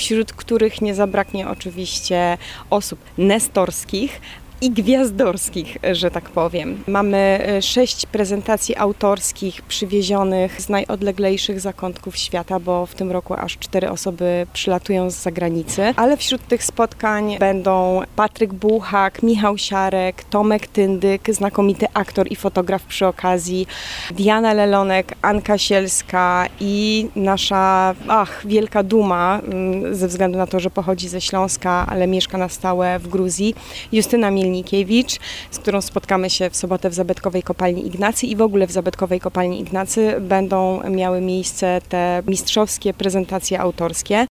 wśród których nie zabraknie oczywiście osób nestorskich i gwiazdorskich, że tak powiem. Mamy 6 prezentacji autorskich przywiezionych z najodleglejszych zakątków świata, bo w tym roku aż 4 osoby przylatują z zagranicy, ale wśród tych spotkań będą Patryk Bułhak, Michał Siarek, Tomek Tyndyk, znakomity aktor i fotograf przy okazji, Diana Lelonek, Anka Sielska i nasza wielka duma, ze względu na to, że pochodzi ze Śląska, ale mieszka na stałe w Gruzji, Justyna Mielnikiewicz, z którą spotkamy się w sobotę w Zabytkowej Kopalni Ignacy i w ogóle w Zabytkowej Kopalni Ignacy będą miały miejsce te mistrzowskie prezentacje autorskie.